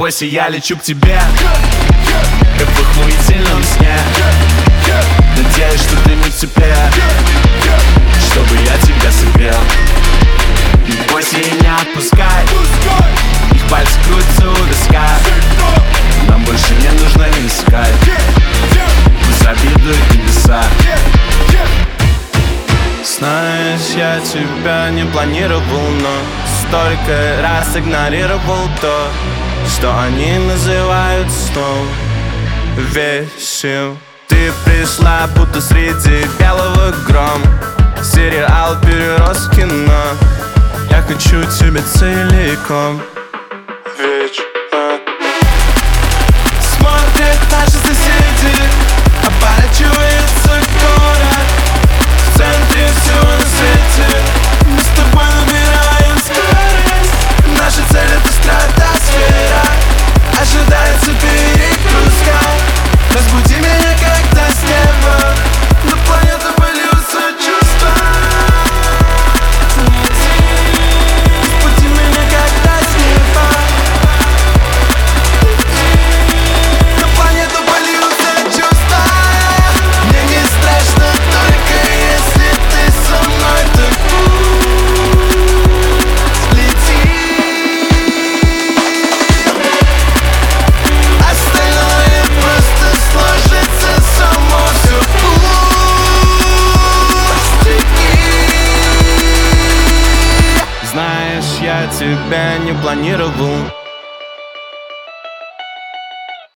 бойся, я лечу к тебе, как в охуительном сне. Надеюсь, что ты не в тепле, чтобы я тебя согрел. Не бойся и не отпускай, их пальцы крутятся у виска. Нам больше не нужно искать, пусть завидуют небеса. Знаешь, я тебя не планировал, но столько раз игнорировал то, что они называют сном. Весел. Ты пришла, будто среди белого грома. Сериал перерос в кино. Я хочу тебя целиком. Вечно. Смотрят наши соседи, оборачивается город. В центре всего на свете мы с тобой набираем скорость. Наша цель — это стратосфера. Ожидается перегрузка. Разбуди меня, когда с неба на планету польются чувства. Разбуди меня, когда с неба на планету польются чувства. Мне не страшно, только если ты со мной, так пусть лети. Остальное просто сложится само, все пустяки. Знаешь, я тебя не планировал,